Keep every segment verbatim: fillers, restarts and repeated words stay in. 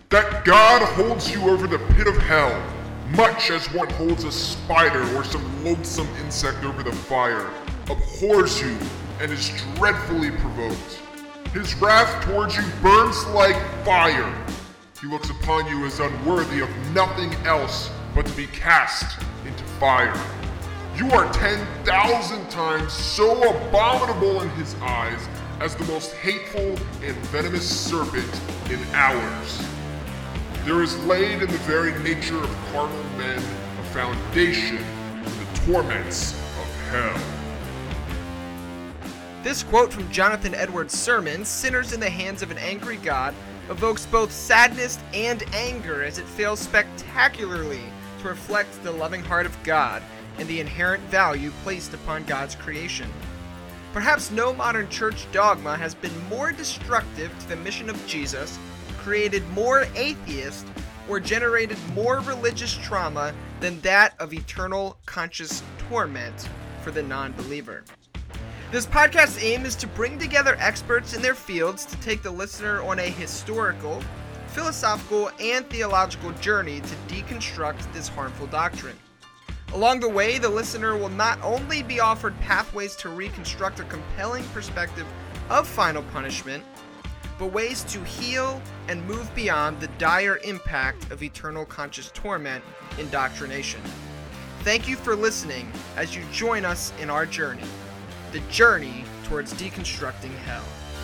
that God holds you over the pit of hell, much as one holds a spider or some loathsome insect over the fire, abhors you, and is dreadfully provoked. His wrath towards you burns like fire. He looks upon you as unworthy of nothing else but to be cast into fire. You are ten thousand times so abominable in his eyes as the most hateful and venomous serpent in ours. There is laid in the very nature of carnal men a foundation for the torments of hell. This quote from Jonathan Edwards' sermon, Sinners in the Hands of an Angry God, evokes both sadness and anger as it fails spectacularly to reflect the loving heart of God and the inherent value placed upon God's creation. Perhaps no modern church dogma has been more destructive to the mission of Jesus, created more atheists, or generated more religious trauma than that of eternal conscious torment for the non-believer. This podcast's aim is to bring together experts in their fields to take the listener on a historical, philosophical, and theological journey to deconstruct this harmful doctrine. Along the way, the listener will not only be offered pathways to reconstruct a compelling perspective of final punishment, but ways to heal and move beyond the dire impact of eternal conscious torment indoctrination. Thank you for listening as you join us in our journey. The journey towards deconstructing hell.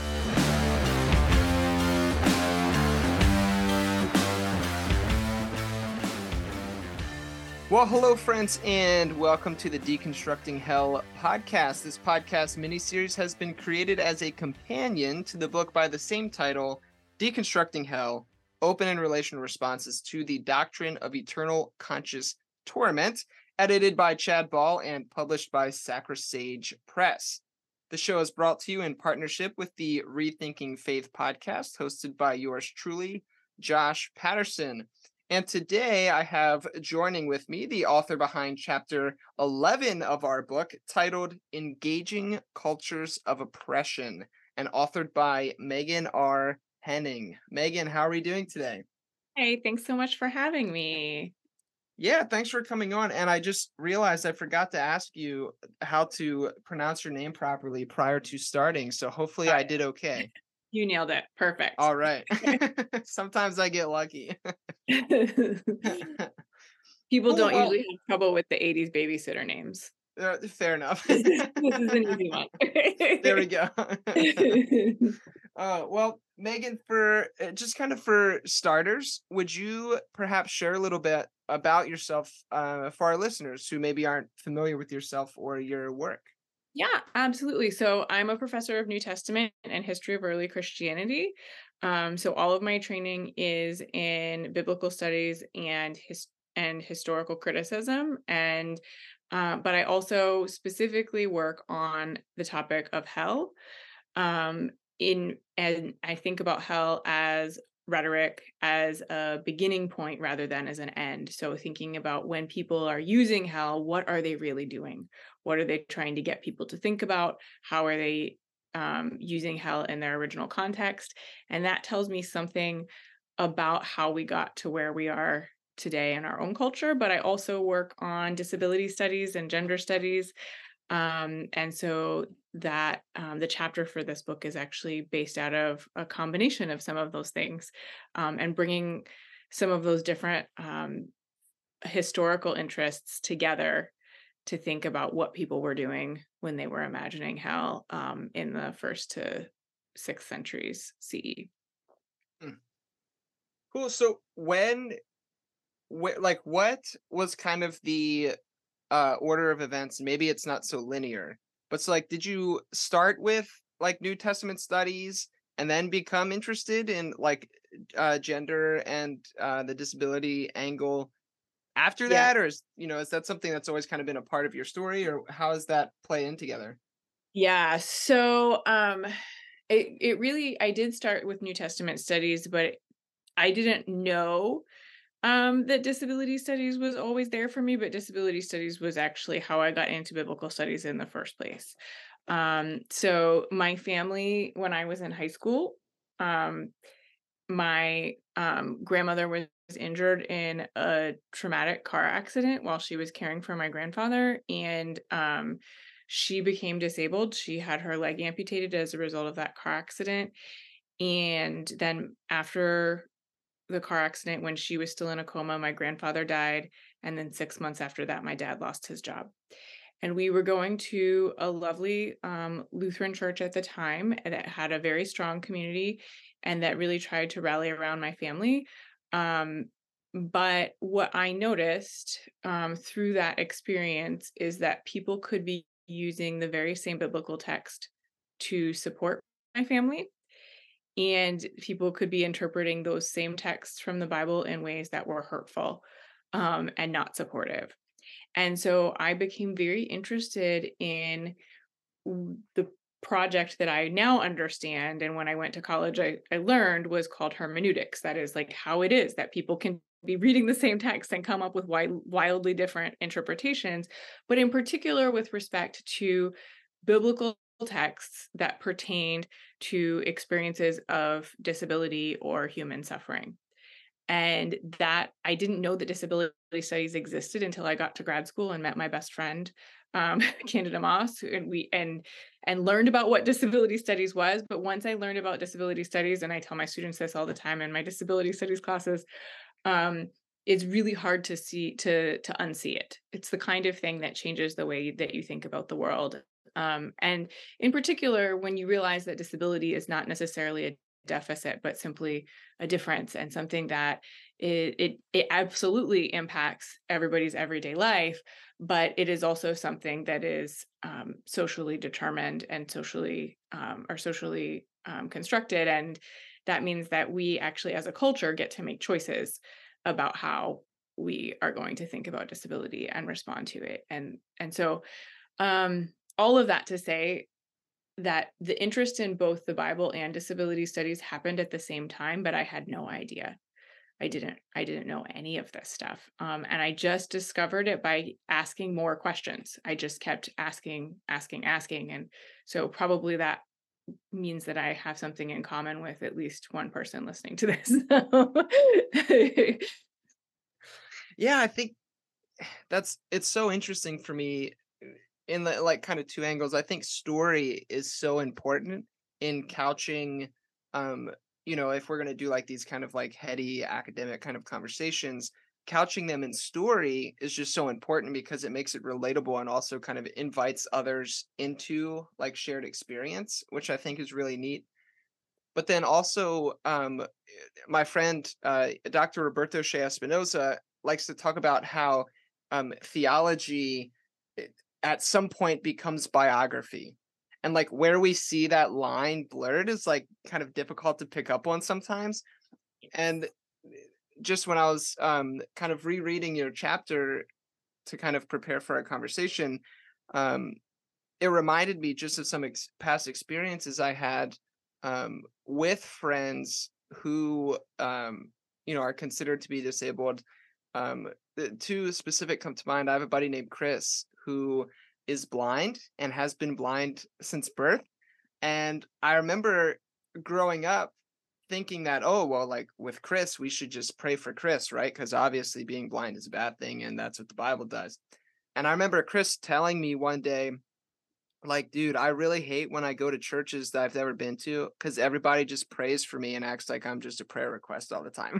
Well, hello, friends, and welcome to the Deconstructing Hell podcast. This podcast miniseries has been created as a companion to the book by the same title, Deconstructing Hell, Open and Relational Responses to the Doctrine of Eternal Conscious Torment, edited by Chad Ball and published by Sacrisage Press. The show is brought to you in partnership with the Rethinking Faith podcast, hosted by yours truly, Josh Patterson. And today I have joining with me the author behind chapter eleven of our book, titled Engaging Cultures of Oppression, and authored by Megan R. Henning. Megan, how are we doing today? Hey, thanks so much for having me. Yeah, thanks for coming on. And I just realized I forgot to ask you how to pronounce your name properly prior to starting. So hopefully I did okay. You nailed it. Perfect. All right. Sometimes I get lucky. People Cool, don't well- usually have trouble with the eighties babysitter names. Uh, fair enough. This is an easy one. There we go. uh, well, Megan, for uh, just kind of for starters, would you perhaps share a little bit about yourself uh, for our listeners who maybe aren't familiar with yourself or your work? Yeah, absolutely. So I'm a professor of New Testament and history of early Christianity. Um, so all of my training is in biblical studies and his and historical criticism, and uh, but I also specifically work on the topic of hell. Um, in and I think about hell as rhetoric, as a beginning point rather than as an end. So thinking about when people are using hell, what are they really doing? What are they trying to get people to think about? How are they um, using hell in their original context? And that tells me something about how we got to where we are today in our own culture. But I also work on disability studies and gender studies. Um, and so that um, the chapter for this book is actually based out of a combination of some of those things, um, and bringing some of those different um, historical interests together to think about what people were doing when they were imagining hell um, in the first to sixth centuries C E. Hmm. Cool. So when, wh- like, what was kind of the uh, order of events? Maybe it's not so linear, but so like, did you start with like New Testament studies and then become interested in like uh, gender and uh, the disability angle after Yeah. that, or is, you know, is that something that's always kind of been a part of your story, or how does that play in together? Yeah. So um, it, it really, I did start with New Testament studies, but I didn't know um, that disability studies was always there for me, but disability studies was actually how I got into biblical studies in the first place. Um, so my family, when I was in high school, um, my um, grandmother was injured in a traumatic car accident while she was caring for my grandfather, and um, she became disabled. She had her leg amputated as a result of that car accident. And then after the car accident, when she was still in a coma, my grandfather died. And then six months after that, my dad lost his job. And we were going to a lovely um, Lutheran church at the time that had a very strong community and that really tried to rally around my family. Um, but what I noticed um, through that experience is that people could be using the very same biblical text to support my family, and people could be interpreting those same texts from the Bible in ways that were hurtful um, and not supportive. And so I became very interested in w- the project that I now understand. And when I went to college, I, I learned was called hermeneutics. That is like how it is that people can be reading the same text and come up with wide, wildly different interpretations, but in particular with respect to biblical texts that pertained to experiences of disability or human suffering. And that I didn't know that disability studies existed until I got to grad school and met my best friend, um, Candida Moss, and we and and learned about what disability studies was. But once I learned about disability studies, and I tell my students this all the time in my disability studies classes, um, it's really hard to see to to unsee it. It's the kind of thing that changes the way that you think about the world. Um, and in particular, when you realize that disability is not necessarily a deficit, but simply a difference and something that it, it it absolutely impacts everybody's everyday life, but it is also something that is um, socially determined and socially um, or socially um, constructed, and that means that we actually, as a culture, get to make choices about how we are going to think about disability and respond to it, and and so um, all of that to say that the interest in both the Bible and disability studies happened at the same time, but I had no idea. I didn't I didn't know any of this stuff. Um, and I just discovered it by asking more questions. I just kept asking, asking, asking. And so probably that means that I have something in common with at least one person listening to this. Yeah, I think that's it's so interesting for me in the like kind of two angles. I think story is so important in couching um you know, if we're going to do like these kind of like heady academic kind of conversations, couching them in story is just so important because it makes it relatable and also kind of invites others into like shared experience, which I think is really neat. But then also um my friend uh Doctor Roberto Shea Espinoza likes to talk about how um theology it- at some point becomes biography, and like where we see that line blurred is like kind of difficult to pick up on sometimes. And just when I was um kind of rereading your chapter to kind of prepare for our conversation, um it reminded me just of some ex- past experiences I had um with friends who um you know are considered to be disabled. um the two specific come to mind. I have a buddy named Chris who is blind and has been blind since birth. And I remember growing up thinking that, oh, well, like with Chris, we should just pray for Chris, right? Because obviously being blind is a bad thing, and that's what the Bible does. And I remember Chris telling me one day, like, dude, I really hate when I go to churches that I've never been to because everybody just prays for me and acts like I'm just a prayer request all the time.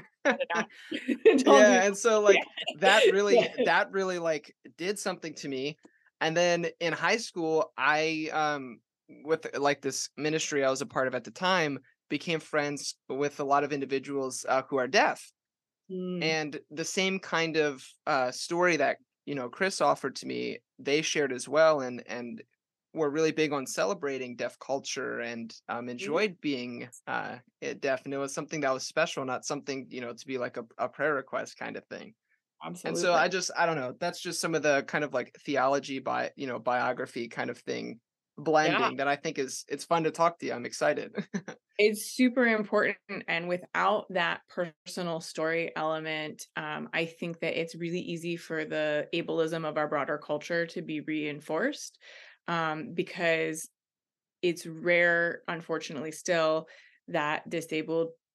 Don't Yeah, do and so like that yeah. really that really like did something to me. And then in high school, I um with like this ministry I was a part of at the time, became friends with a lot of individuals uh, who are deaf. Mm, And the same kind of uh story that, you know, Chris offered to me, they shared as well, and and were really big on celebrating deaf culture and um yeah, enjoyed being uh eh, deaf, and it was something that was special, not something, you know, to be like a, a prayer request kind of thing. And so absolutely. I just I don't know, that's just some of the kind of like theology by, you know, biography kind of thing Yeah. blending that I think is it's fun to talk to you. I'm excited. It's super important, and without that personal story element, um, I think that it's really easy for the ableism of our broader culture to be reinforced, um, because it's rare, unfortunately, still that disabled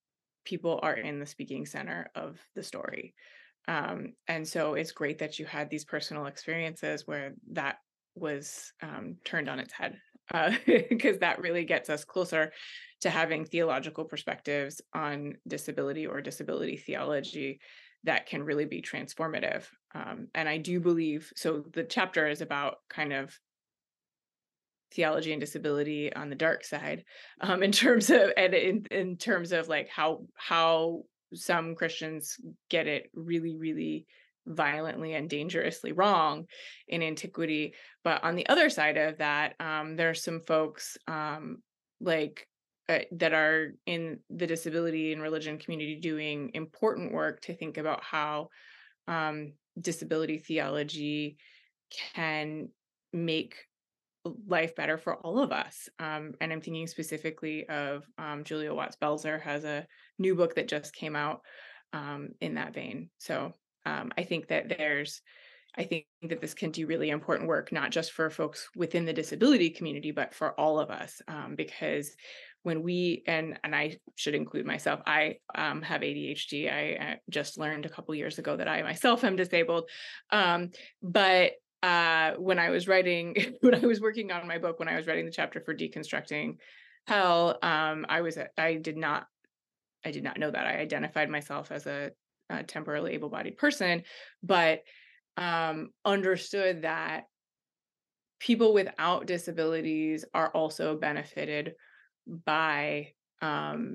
people are in the speaking center of the story. Um, and so it's great that you had these personal experiences where that was um, turned on its head, because uh, that really gets us closer to having theological perspectives on disability or disability theology that can really be transformative. Um, and I do believe, so the chapter is about kind of theology and disability on the dark side, um, in terms of, and in, in terms of like how, how some Christians get it really, really violently and dangerously wrong in antiquity. But on the other side of that, um, there are some folks um, like uh, that are in the disability and religion community doing important work to think about how um, disability theology can make life better for all of us. Um, and I'm thinking specifically of um, Julia Watts-Belzer has a new book that just came out um, in that vein. So um, I think that there's, I think that this can do really important work, not just for folks within the disability community, but for all of us. Um, because when we, and and I should include myself, I um, have A D H D. I, I just learned a couple years ago that I myself am disabled. Um, but uh, when I was writing, when I was working on my book, when I was writing the chapter for Deconstructing Hell, um, I was, I did not, I did not know that. I identified myself as a, a temporarily able-bodied person, but um, understood that people without disabilities are also benefited by um,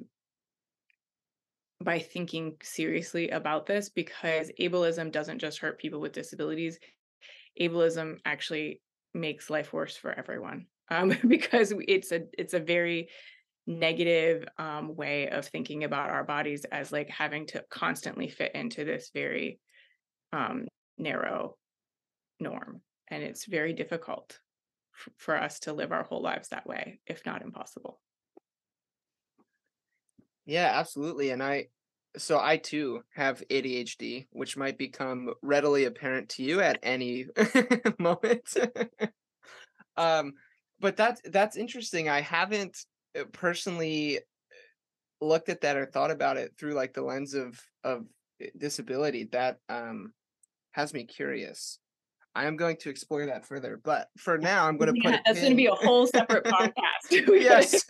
by thinking seriously about this, because ableism doesn't just hurt people with disabilities. Ableism actually makes life worse for everyone, um, because it's a it's a very negative um, way of thinking about our bodies as like having to constantly fit into this very um, narrow norm, and it's very difficult f- for us to live our whole lives that way, if not impossible. Yeah, absolutely. And I, so I too have A D H D, which might become readily apparent to you at any moment. um, but that's that's interesting. I haven't uh, personally looked at that or thought about it through like the lens of of disability. That um has me curious. I am going to explore that further, but for now, I'm going to put Yeah, a that's going to pin. be a whole separate podcast. Yes,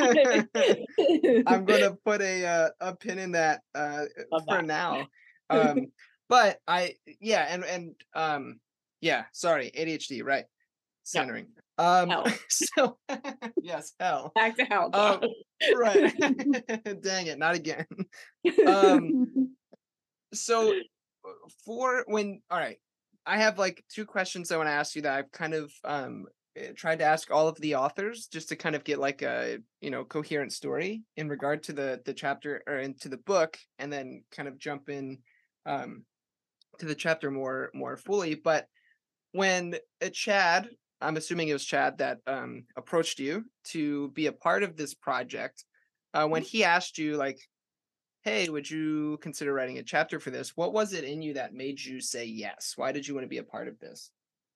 I'm going to put a uh, a pin in that uh, Love for that. now. Um, but I, yeah, and and um, yeah, sorry, A D H D, right? Yep. Centering. Um, Hell. so yes, hell. Back to hell. Um, right. Dang it, not again. Um, so for when, all right, I have like two questions I want to ask you that I've kind of um eh, tried to ask all of the authors just to kind of get like a, you know, coherent story in regard to the the chapter or into the book, and then kind of jump in um to the chapter more more fully. But when uh, Chad, I'm assuming it was Chad that um approached you to be a part of this project, uh, when he asked you like, hey, would you consider writing a chapter for this? What was it in you that made you say yes? Why did you want to be a part of this?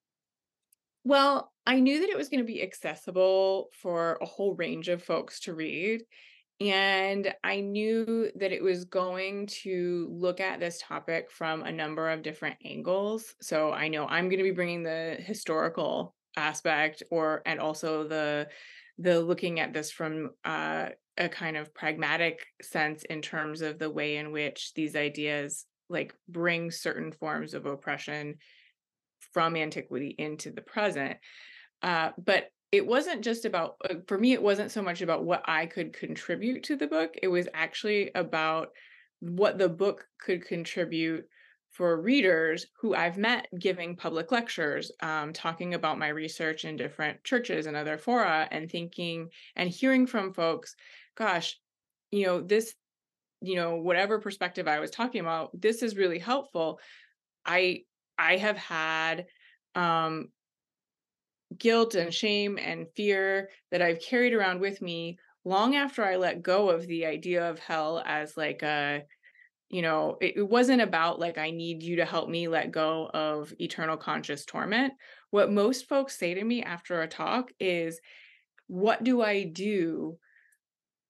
Well, I knew that it was going to be accessible for a whole range of folks to read. And I knew that it was going to look at this topic from a number of different angles. So I know I'm going to be bringing the historical aspect, or and also the the looking at this from uh, a kind of pragmatic sense in terms of the way in which these ideas like bring certain forms of oppression from antiquity into the present. Uh, but it wasn't just about, uh, for me, it wasn't so much about what I could contribute to the book. It was actually about what the book could contribute for readers who I've met giving public lectures, um, talking about my research in different churches and other fora, and thinking and hearing from folks, gosh, you know, this, you know, whatever perspective I was talking about, this is really helpful. I I have had um, guilt and shame and fear that I've carried around with me long after I let go of the idea of hell as like a, you know, it, it wasn't about like, I need you to help me let go of eternal conscious torment. What most folks say to me after a talk is, what do I do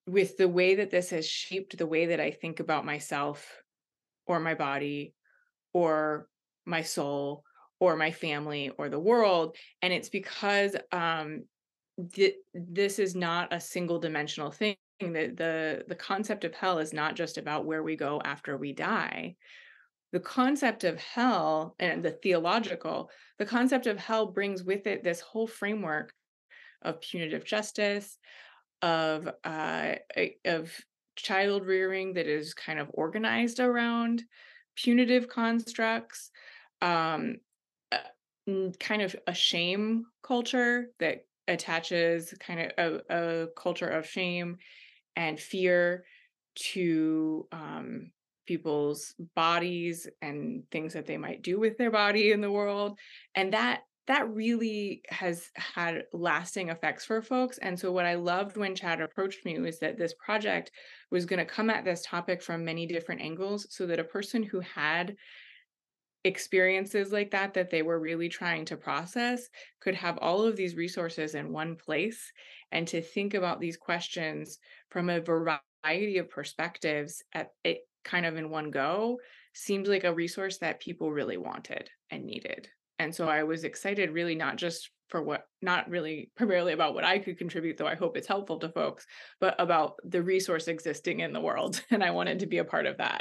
with the way that this has shaped the way that I think about myself or my body or my soul or my family or the world. And it's because um, th- this is not a single dimensional thing. The, the the concept of hell is not just about where we go after we die. The concept of hell and the theological, the concept of hell brings with it this whole framework of punitive justice, of uh, of child rearing that is kind of organized around punitive constructs, um, uh, kind of a shame culture that attaches kind of a, a culture of shame and fear to um, people's bodies and things that they might do with their body in the world. And that that really has had lasting effects for folks. And so what I loved when Chad approached me was that this project was going to come at this topic from many different angles, so that a person who had experiences like that that they were really trying to process could have all of these resources in one place, and to think about these questions from a variety of perspectives at it kind of in one go seemed like a resource that people really wanted and needed. And so I was excited, really not just for what, not really primarily about what I could contribute, though I hope it's helpful to folks, but about the resource existing in the world. And I wanted to be a part of that.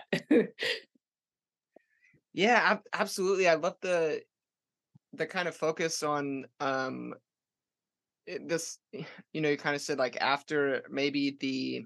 Yeah, ab- absolutely. I love the the kind of focus on um it- this. You know, you kind of said like after maybe the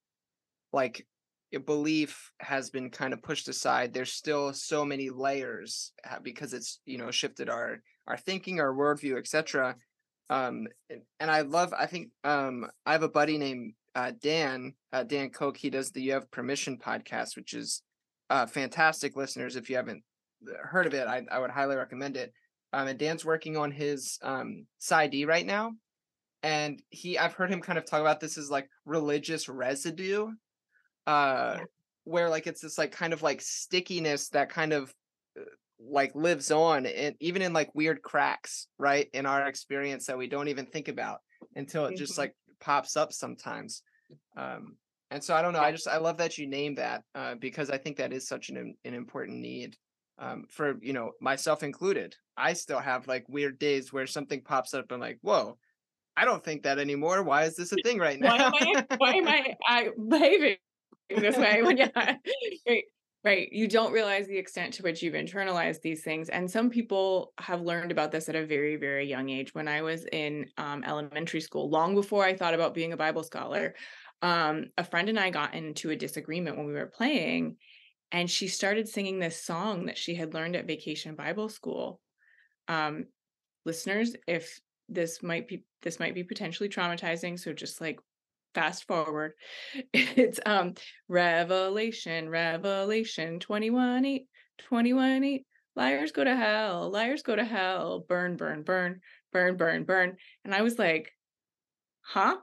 like a belief has been kind of pushed aside, there's still so many layers uh, because it's, you know, shifted our our thinking, our worldview, et cetera. Um, and, and I love. I think um I have a buddy named uh, Dan uh, Dan Koch. He does the You Have Permission podcast, which is uh, fantastic. Listeners, if you haven't heard of it, I, I would highly recommend it. Um, and Dan's working on his um PsyD right now, and he I've heard him kind of talk about this as like religious residue, uh, Yeah. where like it's this like kind of like stickiness that kind of uh, like lives on, and even in like weird cracks, right, in our experience that we don't even think about until it just Mhm. like pops up sometimes. Um, and so I don't know. I just I love that you named that uh, because I think that is such an an important need um, for, you know, myself included. I still have like weird days where something pops up and like, whoa, I don't think that anymore. Why is this a thing right Why am now? I why am I I behaving this way when yeah, right, right. You don't realize the extent to which you've internalized these things. And some people have learned about this at a very, very young age. When I was in um, elementary school, long before I thought about being a Bible scholar, um, a friend and I got into a disagreement when we were playing, and she started singing this song that she had learned at Vacation Bible School. Um, Listeners, if this might be this might be potentially traumatizing, so just like fast forward. It's um Revelation, Revelation twenty-one eight, twenty-one eight. Liars go to hell, liars go to hell, burn, burn, burn, burn, burn, burn. And I was like, huh?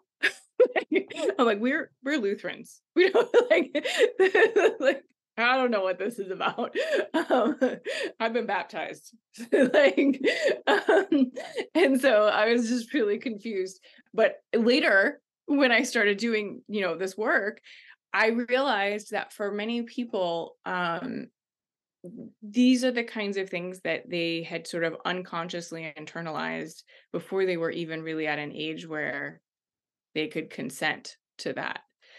I'm like, we're we're Lutherans. We don't like, like I don't know what this is about. Um, I've been baptized, like, um, and so I was just really confused. But later, when I started doing, you know, this work, I realized that for many people, um, these are the kinds of things that they had sort of unconsciously internalized before they were even really at an age where they could consent to that.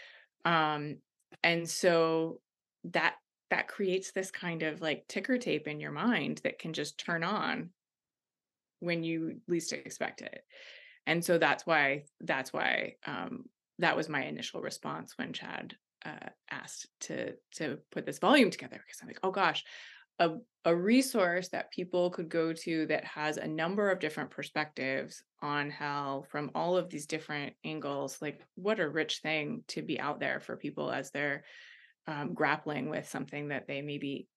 Um, and so that that creates this kind of like ticker tape in your mind that can just turn on when you least expect it. And so that's why that's why um, that was my initial response when Chad uh, asked to to put this volume together, because I'm like, oh gosh, a, a resource that people could go to that has a number of different perspectives on how, from all of these different angles, like what a rich thing to be out there for people as they're um, grappling with something that they maybe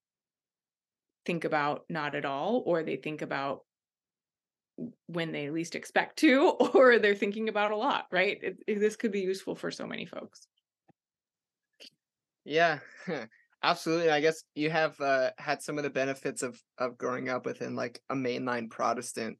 think about not at all, or they think about when they least expect to, or they're thinking about a lot, right? It, it- this could be useful for so many folks. Yeah, absolutely. I guess you have uh, had some of the benefits of of growing up within like a mainline Protestant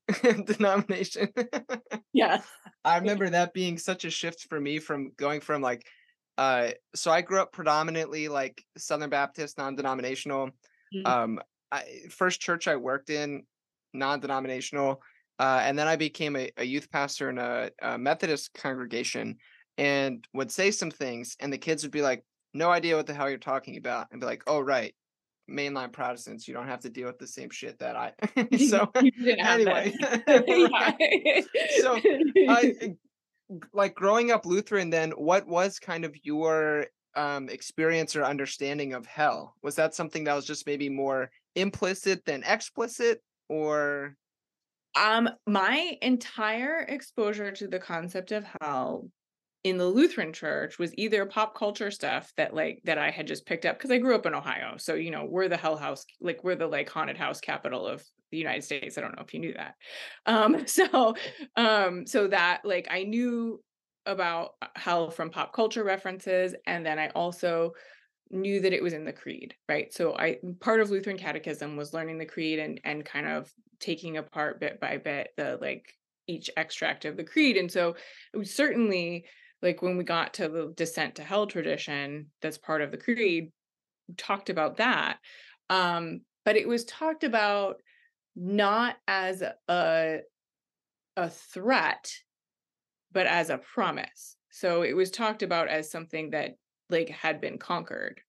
denomination. Yeah. I remember that being such a shift for me from going from like uh, so I grew up predominantly like Southern Baptist, non-denominational. Mm. Um, I, first church I worked in, non-denominational, uh, and then I became a, a youth pastor in a, a Methodist congregation, and would say some things, and the kids would be like, "No idea what the hell you're talking about," and be like, "Oh, right, mainline Protestants, you don't have to deal with the same shit that I." So You didn't have anyway, that. right. So I like growing up Lutheran, then what was kind of your um experience or understanding of hell? Was that something that was just maybe more implicit than explicit, or Um, my entire exposure to the concept of hell in the Lutheran church was either pop culture stuff that like that I had just picked up because I grew up in Ohio. So, you know, we're the hell house, like we're the like haunted house capital of the United States. I don't know if you knew that. Um, so um, so that like I knew about uh, hell from pop culture references. And then I also knew that it was in the creed, right? So I part of Lutheran catechism was learning the creed and and kind of taking apart bit by bit the like each extract of the creed. And so it was certainly like when we got to the descent to hell tradition that's part of the creed, we talked about that. Um, but it was talked about not as a a threat, but as a promise. So it was talked about as something that like had been conquered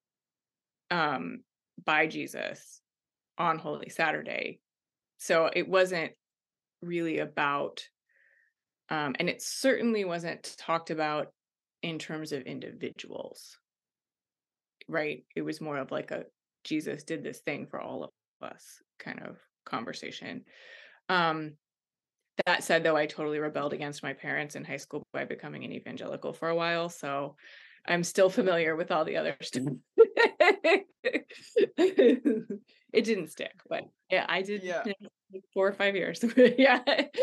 um by Jesus on Holy Saturday. So it wasn't really about um and it certainly wasn't talked about in terms of individuals, right? It was more of like a Jesus did this thing for all of us kind of conversation. Um that said though, I totally rebelled against my parents in high school by becoming an evangelical for a while, so I'm still familiar with all the other stuff. It didn't stick, but yeah, I did yeah. you know, like four or five years. Yeah.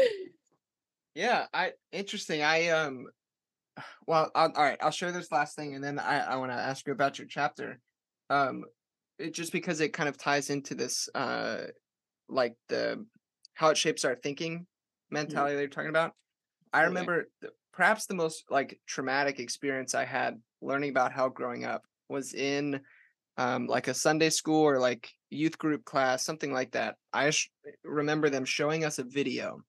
Yeah, I interesting. I um well, I'll, all right, I'll share this last thing, and then I I want to ask you about your chapter. Um it, just because it kind of ties into this uh like the how it shapes our thinking Mhm, mentality they're talking about. I absolutely. remember th- perhaps the most like traumatic experience I had learning about hell growing up was in um, like a Sunday school or like youth group class, something like that. I sh- remember them showing us a video,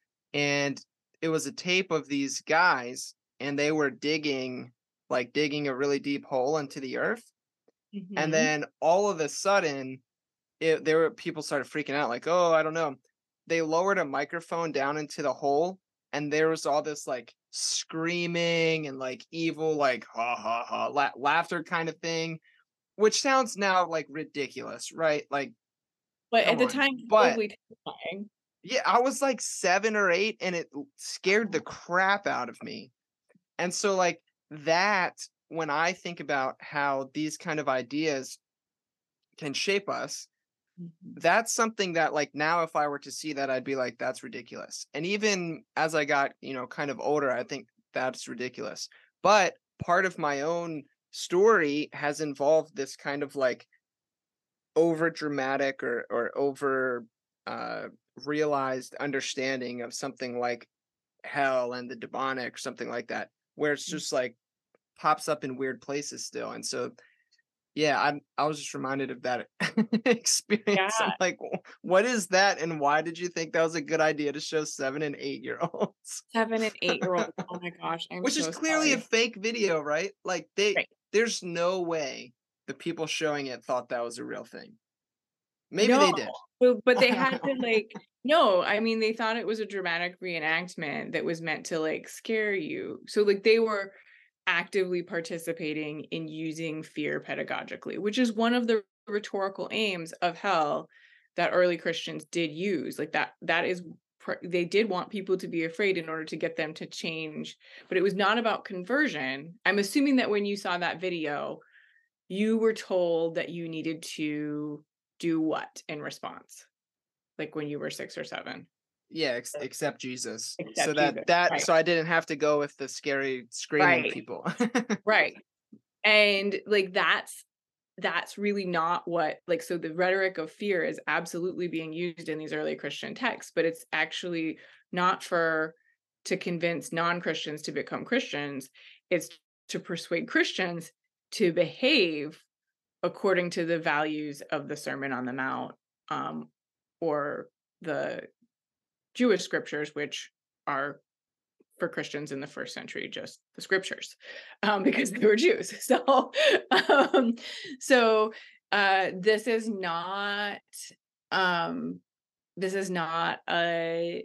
and it was a tape of these guys, and they were digging, like digging a really deep hole into the earth. And Mhm. then all of a sudden, it, there were people started freaking out, like, oh, I don't know. They lowered a microphone down into the hole, and there was all this like screaming and like evil, like ha ha ha, la- laughter kind of thing, which sounds now like ridiculous, right? Like, But come at the on. time, But totally terrifying. yeah, I was like seven or eight, and it l- scared the crap out of me. And so, like, that, when I think about how these kind of ideas can shape us, Mhm. that's something that, like, now if I were to see that, I'd be like, that's ridiculous. And even as I got, you know, kind of older, I think that's ridiculous. But part of my own story has involved this kind of like over dramatic or or over uh realized understanding of something like hell and the demonic, something like that, where it's Mm. just like pops up in weird places still. And so yeah, I'm I was just reminded of that Yeah, experience. I'm like, "Wh- what is that, and why did you think that was a good idea to show seven and eight year olds?" seven and eight-year-olds. Oh my gosh, I'm Which is so clearly a sorry. fake video, right? Like they Right. there's no way the people showing it thought that was a real thing. Maybe No, they did. but but they had to, like no, I mean, they thought it was a dramatic reenactment that was meant to, like, scare you. So, like, they were actively participating in using fear pedagogically, which is one of the rhetorical aims of hell that early Christians did use. Like, that that is pr they did want people to be afraid in order to get them to change, but it was not about conversion. I'm assuming that when you saw that video, you were told that you needed to do what in response? Like when you were six or seven? Yeah, ex- except Jesus. So Accept that Jesus. that Right. so I didn't have to go with the scary screaming Right. people. Right. And, like, that's that's really not what like, so the rhetoric of fear is absolutely being used in these early Christian texts, but it's actually not for to convince non-Christians to become Christians. It's to persuade Christians to behave according to the values of the Sermon on the Mount, um, or the Jewish scriptures, which are for Christians in the first century, just the scriptures, um, because they were Jews. So, um, so uh, this is not um, this is not a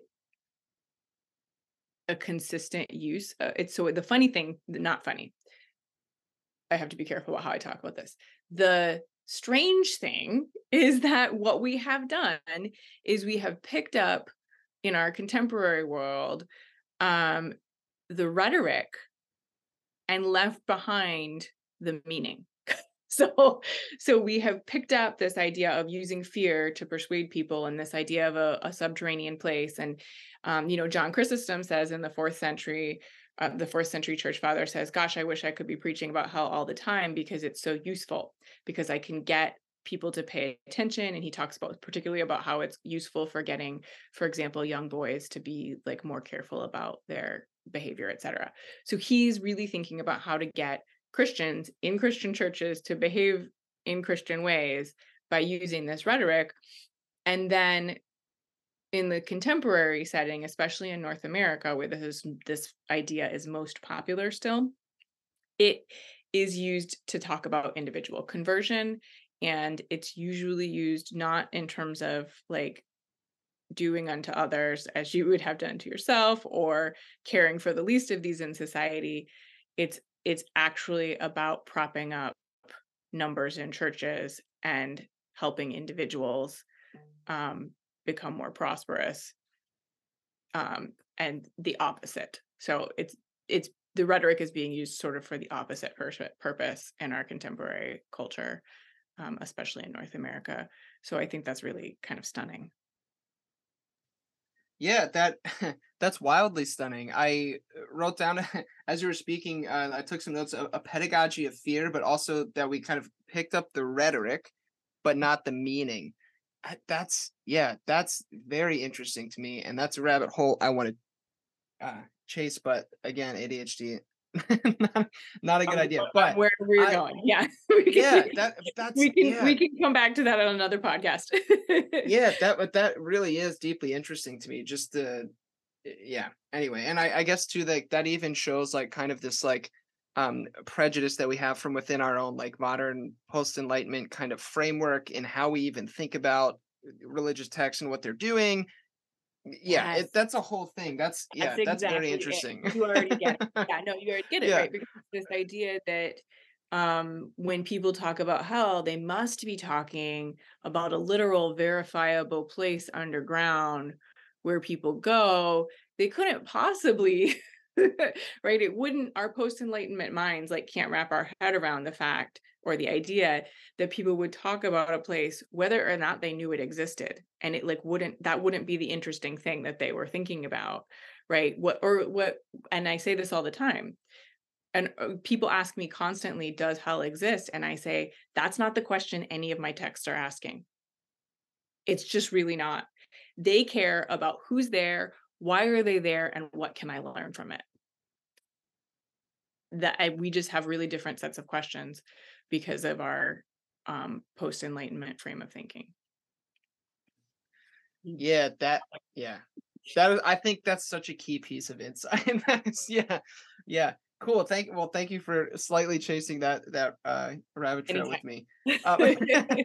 a consistent use. Uh, it's so the funny thing, not funny. I have to be careful about how I talk about this. The strange thing is that what we have done is we have picked up in our contemporary world um, the rhetoric and left behind the meaning. So, so we have picked up this idea of using fear to persuade people, and this idea of a, a subterranean place. And, um, you know, John Chrysostom says in the fourth century, uh, the fourth century church father says, "Gosh, I wish I could be preaching about hell all the time because it's so useful, because I can get people to pay attention." And he talks about particularly about how it's useful for getting, for example, young boys to be like more careful about their behavior, et cetera. So he's really thinking about how to get Christians in Christian churches to behave in Christian ways by using this rhetoric. And then in the contemporary setting, especially in North America, where this, this idea is most popular still, it is used to talk about individual conversion. And it's usually used not in terms of like doing unto others as you would have done to yourself, or caring for the least of these in society. It's It's actually about propping up numbers in churches and helping individuals um, become more prosperous, um, and the opposite. So it's it's the rhetoric is being used sort of for the opposite pur- purpose in our contemporary culture, um, especially in North America. So I think that's really kind of stunning. Yeah, that that's wildly stunning. I wrote down as you were speaking, uh, I took some notes, a, a pedagogy of fear, but also that we kind of picked up the rhetoric, but not the meaning. I, that's yeah, that's very interesting to me, and that's a rabbit hole I want to uh, chase. But again, A D H D, not, not a good Um, idea. um, But wherever you're I, going, yeah, we can, yeah, that that's we can yeah. we can come back to that on another podcast. Yeah, that but that really is deeply interesting to me. Just the yeah. Anyway, and I, I guess too that that even shows like kind of this like um prejudice that we have from within our own like modern post enlightenment kind of framework in how we even think about religious texts and what they're doing. Yeah, Yes, it, that's a whole thing. That's that's yeah, that's very exactly it. interesting. You already get it. Yeah, no, you already get it, Yeah. right? Because this idea that um, when people talk about hell, they must be talking about a literal, verifiable place underground where people go. They couldn't possibly, right? It wouldn't, our post Enlightenment minds like can't wrap our head around the fact or the idea that people would talk about a place whether or not they knew it existed, and it like wouldn't that wouldn't be the interesting thing that they were thinking about, right? What or what and I say this all the time, and uh, people ask me constantly, does hell exist? And I say that's not the question any of my texts are asking. It's just really not. They care about who's there, why are they there, and what can I learn from it. That I, we just have really different sets of questions because of our um, post Enlightenment frame of thinking. Yeah, that yeah. That is, I think that's such a key piece of insight. That's, yeah, yeah, cool. Thank well, thank you for slightly chasing that that uh, rabbit trail with me. Um,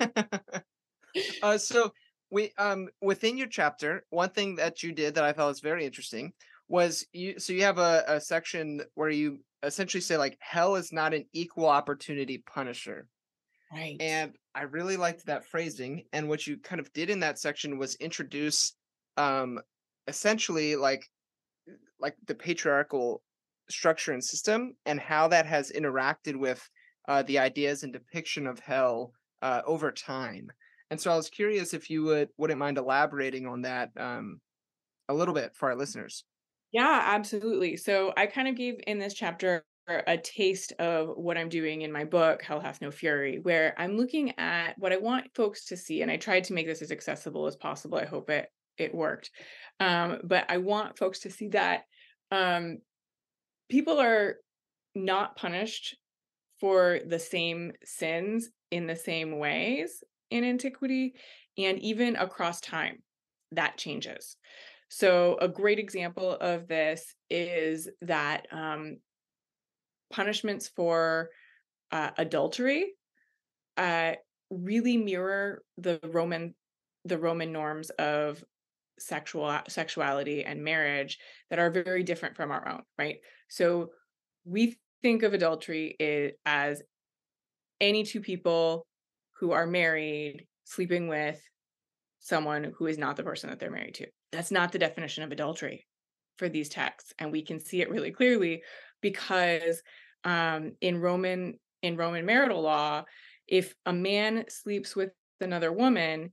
uh, so we um within your chapter, one thing that you did that I thought was very interesting was you. So you have a, a section where you essentially say like hell is not an equal opportunity punisher. Right. And I really liked that phrasing. And what you kind of did in that section was introduce um essentially like like the patriarchal structure and system and how that has interacted with uh, the ideas and depiction of hell uh, over time. And so I was curious if you would wouldn't mind elaborating on that um, a little bit for our listeners. Yeah, absolutely. So I kind of gave in this chapter a taste of what I'm doing in my book, Hell Hath No Fury, where I'm looking at what I want folks to see. And I tried to make this as accessible as possible. I hope it it worked. Um, but I want folks to see that um, people are not punished for the same sins in the same ways in antiquity, and even across time, that changes. So a great example of this is that um, punishments for uh, adultery uh, really mirror the Roman the Roman norms of sexual sexuality and marriage that are very different from our own, right? So we think of adultery i- as any two people who are married sleeping with someone who is not the person that they're married to. That's not the definition of adultery for these texts, and we can see it really clearly because um, in Roman in Roman marital law, if a man sleeps with another woman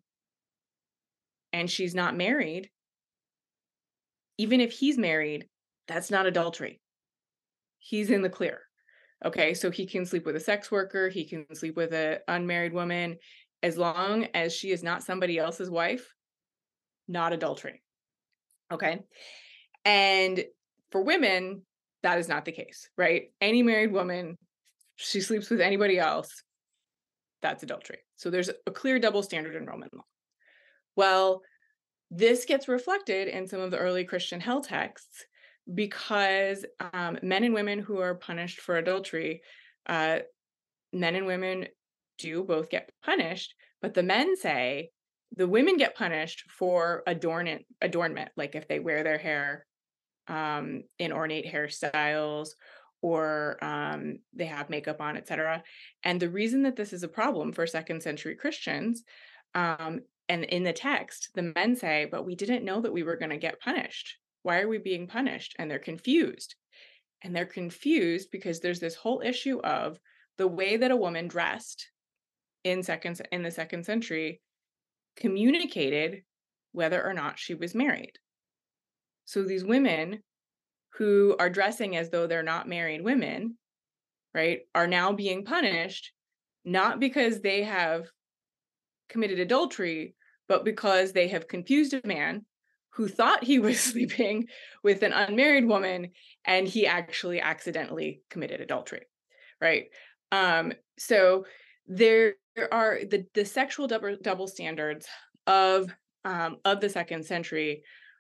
and she's not married, even if he's married, that's not adultery. He's in the clear. Okay, so he can sleep with a sex worker, he can sleep with an unmarried woman, as long as she is not somebody else's wife, not adultery. Okay. And for women, that is not the case, right? Any married woman, she sleeps with anybody else, that's adultery. So there's a clear double standard in Roman law. Well, this gets reflected in some of the early Christian hell texts because um, men and women who are punished for adultery, uh, men and women do both get punished, but the men say the women get punished for adornment, adornment, like if they wear their hair um, in ornate hairstyles or um, they have makeup on, et cetera. And the reason that this is a problem for second century Christians, um, and in the text, the men say, but we didn't know that we were going to get punished. Why are we being punished? And they're confused. And they're confused because there's this whole issue of the way that a woman dressed in second in the second century communicated whether or not she was married. So these women who are dressing as though they're not married women, right, are now being punished, not because they have committed adultery, but because they have confused a man who thought he was sleeping with an unmarried woman and he actually accidentally committed adultery, right? Um, so there are the, the sexual double, double standards of um, of the second century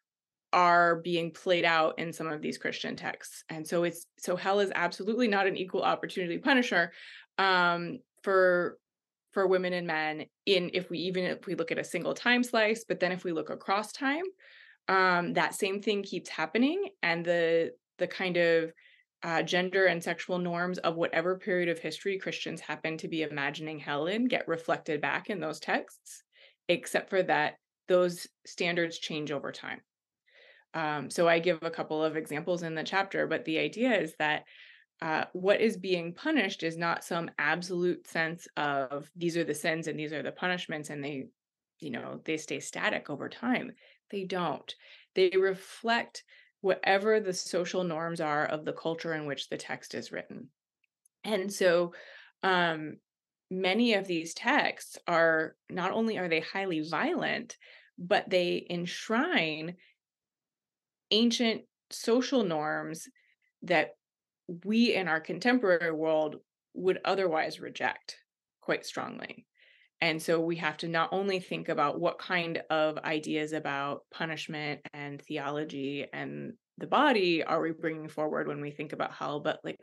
are being played out in some of these Christian texts. And so it's so hell is absolutely not an equal opportunity punisher um, for for women and men in if we even if we look at a single time slice, but then if we look across time, um, that same thing keeps happening, and the the kind of uh, gender and sexual norms of whatever period of history Christians happen to be imagining hell in get reflected back in those texts, except for that those standards change over time. Um, so I give a couple of examples in the chapter, but the idea is that uh, what is being punished is not some absolute sense of these are the sins and these are the punishments, and they, you know, they stay static over time. They don't. They reflect whatever the social norms are of the culture in which the text is written. And so um, many of these texts are not only are they highly violent, but they enshrine ancient social norms that we in our contemporary world would otherwise reject quite strongly. And so we have to not only think about what kind of ideas about punishment and theology and the body are we bringing forward when we think about hell, but like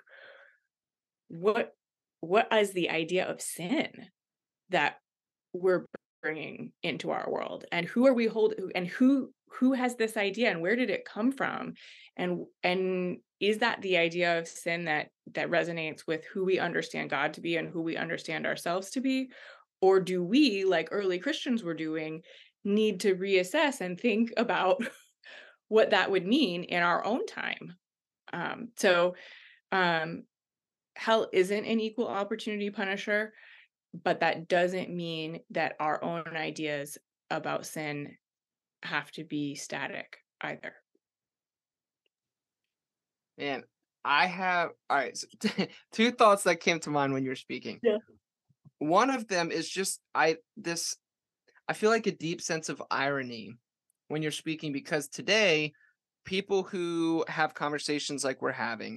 what what is the idea of sin that we're bringing into our world, and who are we holding, and who who has this idea and where did it come from, and and is that the idea of sin that that resonates with who we understand God to be and who we understand ourselves to be, or do we, like early Christians were doing, need to reassess and think about what that would mean in our own time? um so um hell isn't an equal opportunity punisher, but that doesn't mean that our own ideas about sin have to be static either. And I have all right. So two thoughts that came to mind when you were speaking. Yeah. One of them is just I this I feel like a deep sense of irony when you're speaking because today people who have conversations like we're having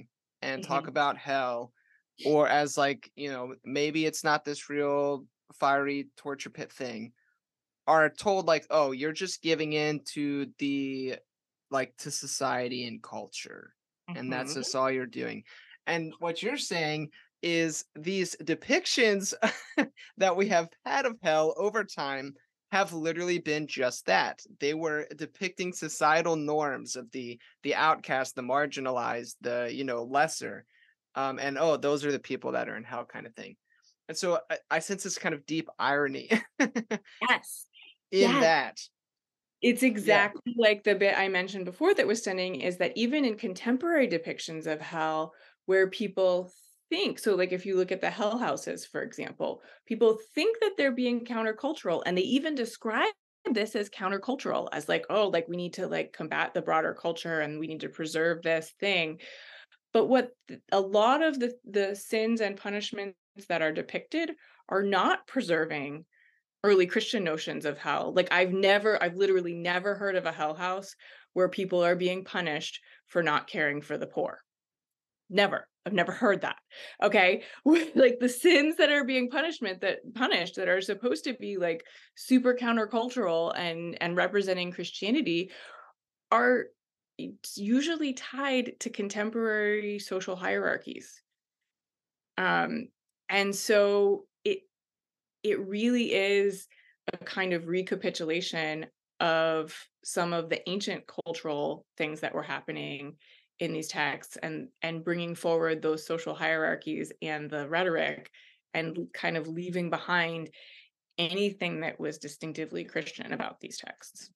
and talk Mhm. about hell, or as like, you know, maybe it's not this real fiery torture pit thing, are told like, oh, you're just giving in to the like to society and culture. And that's Mhm. just all you're doing. And what you're saying is these depictions that we have had of hell over time have literally been just that. They were depicting societal norms of the the outcast, the marginalized, the, you know, lesser. Um, and oh, those are the people that are in hell kind of thing. And so I, I sense this kind of deep irony Yes. in Yes. that. It's Yeah. exactly like the bit I mentioned before that was stunning is that even in contemporary depictions of hell, where people think, so like if you look at the hell houses, for example, people think that they're being countercultural and they even describe this as countercultural, as like, oh, like we need to like combat the broader culture and we need to preserve this thing. But what th- a lot of the the sins and punishments that are depicted are not preserving early Christian notions of hell. Like I've never, I've literally never heard of a hell house where people are being punished for not caring for the poor. Never. I've never heard that. Okay. Like the sins that are being punishment that punished that are supposed to be like super countercultural and and representing Christianity are usually tied to contemporary social hierarchies. Um and so it it really is a kind of recapitulation of some of the ancient cultural things that were happening in these texts and and bringing forward those social hierarchies and the rhetoric and kind of leaving behind anything that was distinctively Christian about these texts.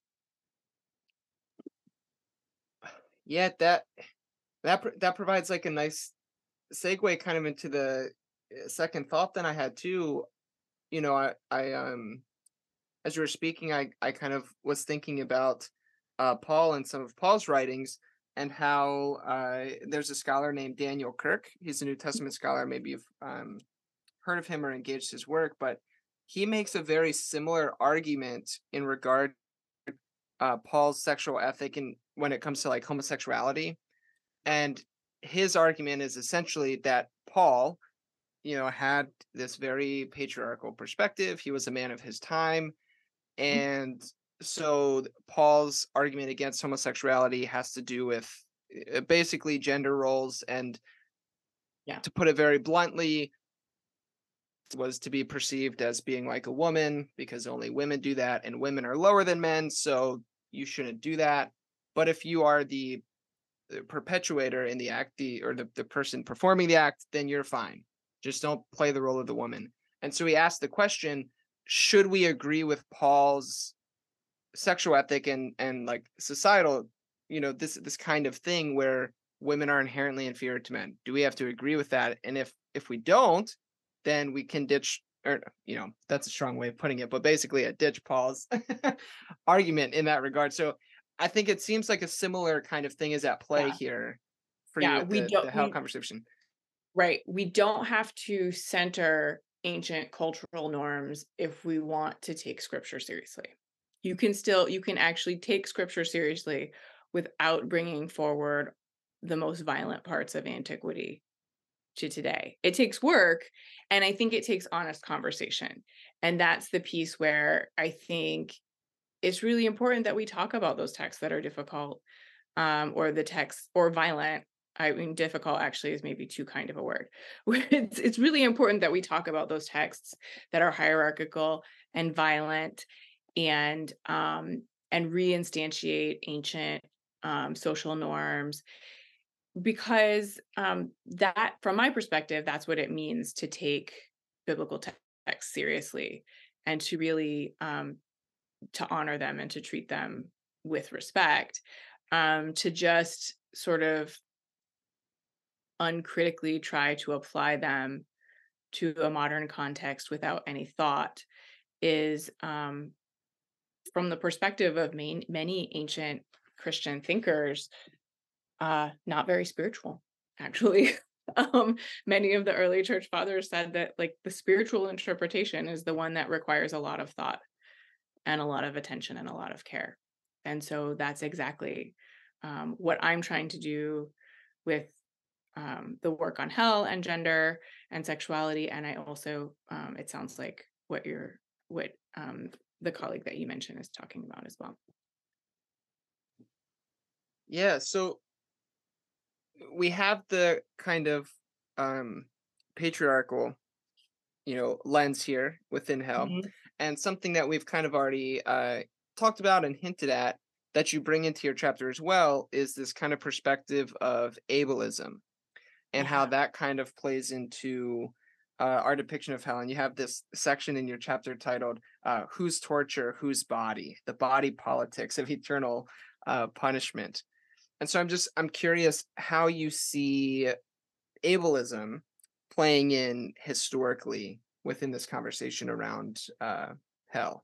Yeah, that that pro- that provides like a nice segue kind of into the uh, second thought that I had too. You know, I I um as you were speaking, I I kind of was thinking about uh Paul and some of Paul's writings and how uh there's a scholar named Daniel Kirk. He's a New Testament scholar. Maybe you've um heard of him or engaged his work, but he makes a very similar argument in regard uh Paul's sexual ethic and when it comes to like homosexuality. And his argument is essentially that Paul, you know, had this very patriarchal perspective. He was a man of his time. And so th- Paul's argument against homosexuality has to do with uh, basically gender roles. And Yeah. to put it very bluntly, was to be perceived as being like a woman because only women do that and women are lower than men. So you shouldn't do that. But if you are the the perpetuator in the act, the or the, the person performing the act, then you're fine. Just don't play the role of the woman. And so he asked the question, should we agree with Paul's sexual ethic and and like societal, you know, this this kind of thing where women are inherently inferior to men? Do we have to agree with that? And if if we don't, then we can ditch or you know, that's a strong way of putting it, but basically a ditch Paul's argument in that regard. So I think it seems like a similar kind of thing is at play Yeah. here for you Yeah. with We the don't the hell we conversation. right. We don't have to center ancient cultural norms if we want to take scripture seriously. You can still, you can actually take scripture seriously without bringing forward the most violent parts of antiquity to today. It takes work, and I think it takes honest conversation. And that's the piece where I think it's really important that we talk about those texts that are difficult, um, or the texts or violent. I mean, difficult actually is maybe too kind of a word. It's it's really important that we talk about those texts that are hierarchical and violent, and um, and reinstantiate ancient um, social norms, because um, that, from my perspective, that's what it means to take biblical te- texts seriously and to really um, to honor them and to treat them with respect. Um, to just sort of uncritically try to apply them to a modern context without any thought is, um, from the perspective of main, many ancient Christian thinkers, uh, not very spiritual, actually. um, many of the early church fathers said that like the spiritual interpretation is the one that requires a lot of thought and a lot of attention and a lot of care. And so that's exactly um, what I'm trying to do with um, the work on hell and gender and sexuality. And I also, um, it sounds like what you're, what um, the colleague that you mentioned is talking about as well. Yeah, so we have the kind of um, patriarchal, you know, lens here within hell, Mhm. and something that we've kind of already uh, talked about and hinted at that you bring into your chapter as well is this kind of perspective of ableism and how Yeah. that kind of plays into uh, our depiction of hell. And you have this section in your chapter titled uh, "Whose Torture, Whose Body: The Body Politics of Eternal uh, Punishment." And so I'm just I'm curious how you see ableism playing in historically within this conversation around uh, hell.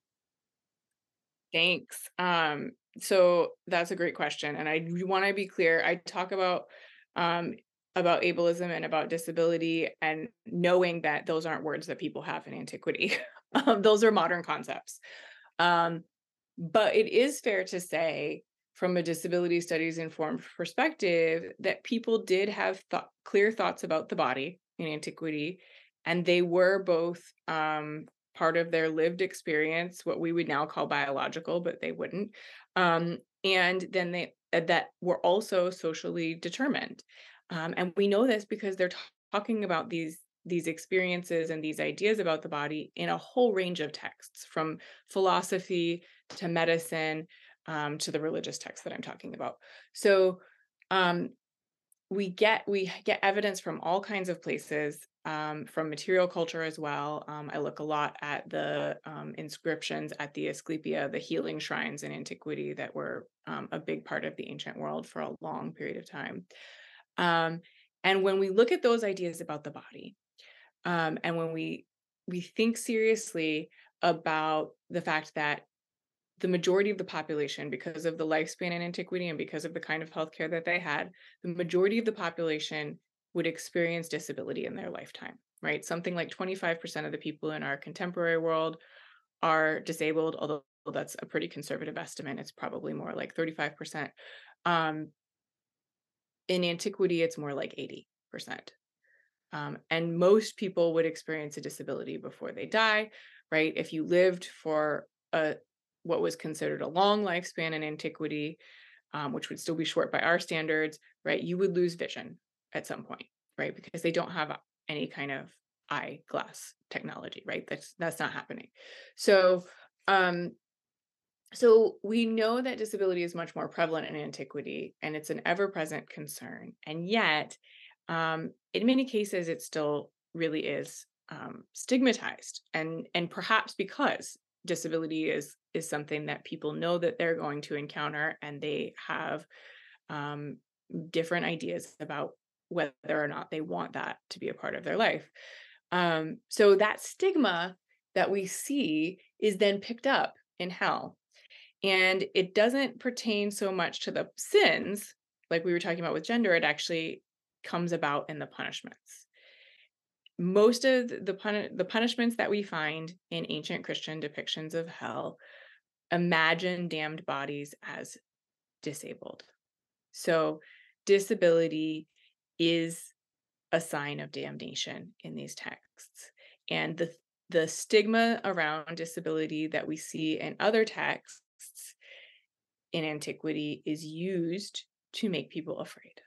Thanks. Um, so that's a great question, and I want to be clear. I talk about um, about ableism and about disability, and knowing that those aren't words that people have in antiquity. um, those are modern concepts. Um, but it is fair to say, from a disability studies informed perspective, that people did have thought, clear thoughts about the body in antiquity, and they were both um, part of their lived experience, what we would now call biological, but they wouldn't. Um, and then they uh, that were also socially determined, um, and we know this because they're t- talking about these these experiences and these ideas about the body in a whole range of texts, from philosophy to medicine, um, to the religious texts that I'm talking about. So um, we get we get evidence from all kinds of places, um, from material culture as well. Um, I look a lot at the um, inscriptions at the Asclepia, the healing shrines in antiquity that were um, a big part of the ancient world for a long period of time. Um, and when we look at those ideas about the body, um, and when we we think seriously about the fact that the majority of the population, because of the lifespan in antiquity and because of the kind of healthcare that they had, the majority of the population would experience disability in their lifetime, right? Something like twenty-five percent of the people in our contemporary world are disabled, although that's a pretty conservative estimate. It's probably more like thirty-five percent. Um, in antiquity, it's more like eighty percent. Um, and most people would experience a disability before they die, right? If you lived for a what was considered a long lifespan in antiquity, um, which would still be short by our standards, right? You would lose vision at some point, right? Because they don't have any kind of eyeglass technology, right? That's that's not happening. So, um, so we know that disability is much more prevalent in antiquity, and it's an ever-present concern. And yet, um, in many cases, it still really is um, stigmatized, and and perhaps because disability is is something that people know that they're going to encounter, and they have um, different ideas about whether or not they want that to be a part of their life. Um, so that stigma that we see is then picked up in hell, and it doesn't pertain so much to the sins, like we were talking about with gender. It actually comes about in the punishments. Most of the puni- the punishments that we find in ancient Christian depictions of hell imagine damned bodies as disabled. So disability is a sign of damnation in these texts. And the the stigma around disability that we see in other texts in antiquity is used to make people afraid.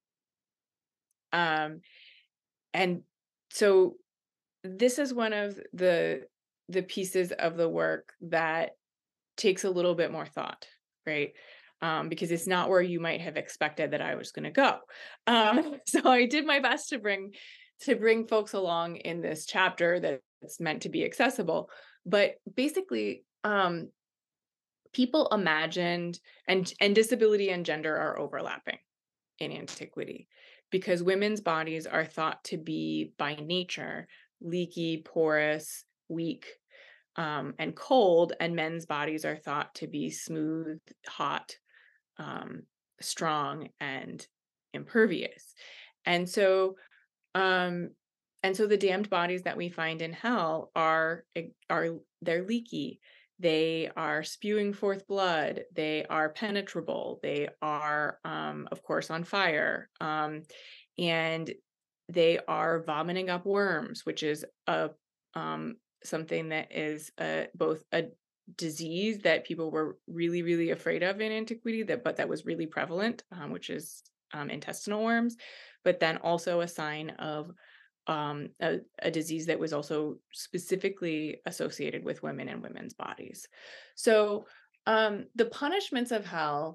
Um, and so this is one of the the pieces of the work that takes a little bit more thought, right? Um, because it's not where you might have expected that I was going to go. Um, so I did my best to bring to bring folks along in this chapter that's meant to be accessible. But basically, um, people imagined, and and disability and gender are overlapping in antiquity, because women's bodies are thought to be by nature leaky, porous, weak, um, and cold, and men's bodies are thought to be smooth, hot, um, strong, and impervious. And so, um, and so the damned bodies that we find in hell are are they're leaky. They are spewing forth blood. They are penetrable. They are, um, of course, on fire. Um, and they are vomiting up worms, which is a um, something that is uh, both a disease that people were really, really afraid of in antiquity, that but that was really prevalent, um, which is um, intestinal worms, but then also a sign of um, a, a disease that was also specifically associated with women and women's bodies. So um, the punishments of hell